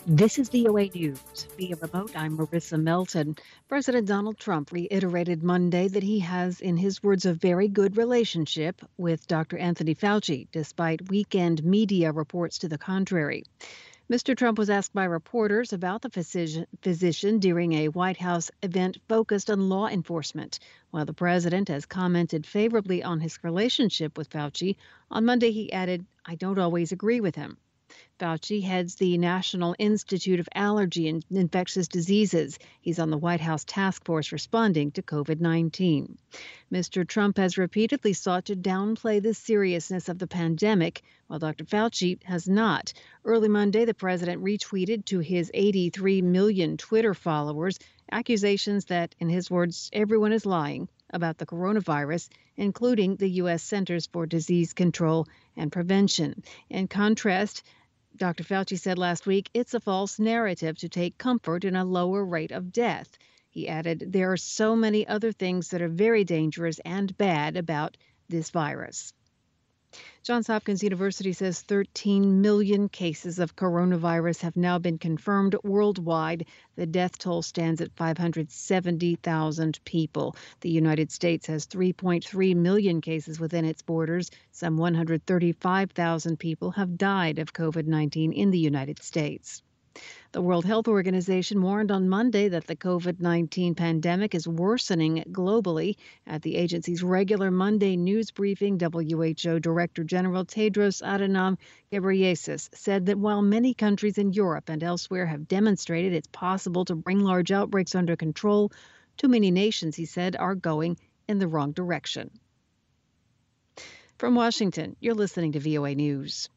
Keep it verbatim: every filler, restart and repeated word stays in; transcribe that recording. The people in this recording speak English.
This is V O A News. Via remote, I'm Marissa Melton. President Donald Trump reiterated Monday that he has, in his words, a very good relationship with Doctor Anthony Fauci, despite weekend media reports to the contrary. Mister Trump was asked by reporters about the physician, physician during a White House event focused on law enforcement. While the president has commented favorably on his relationship with Fauci, on Monday he added, "I don't always agree with him." Fauci heads the National Institute of Allergy and Infectious Diseases. He's on the White House task force responding to COVID nineteen. Mister Trump has repeatedly sought to downplay the seriousness of the pandemic, while Doctor Fauci has not. Early Monday, the president retweeted to his eighty-three million Twitter followers accusations that, in his words, everyone is lying about the coronavirus, including the U S Centers for Disease Control and Prevention. In contrast, Doctor Fauci said last week it's a false narrative to take comfort in a lower rate of death. He added, there are so many other things that are very dangerous and bad about this virus. Johns Hopkins University says thirteen million cases of coronavirus have now been confirmed worldwide. The death toll stands at five hundred seventy thousand people. The United States has three point three million cases within its borders. Some one hundred thirty-five thousand people have died of COVID nineteen in the United States. The World Health Organization warned on Monday that the COVID nineteen pandemic is worsening globally. At the agency's regular Monday news briefing, W H O Director General Tedros Adhanom Ghebreyesus said that while many countries in Europe and elsewhere have demonstrated it's possible to bring large outbreaks under control, too many nations, he said, are going in the wrong direction. From Washington, you're listening to V O A News.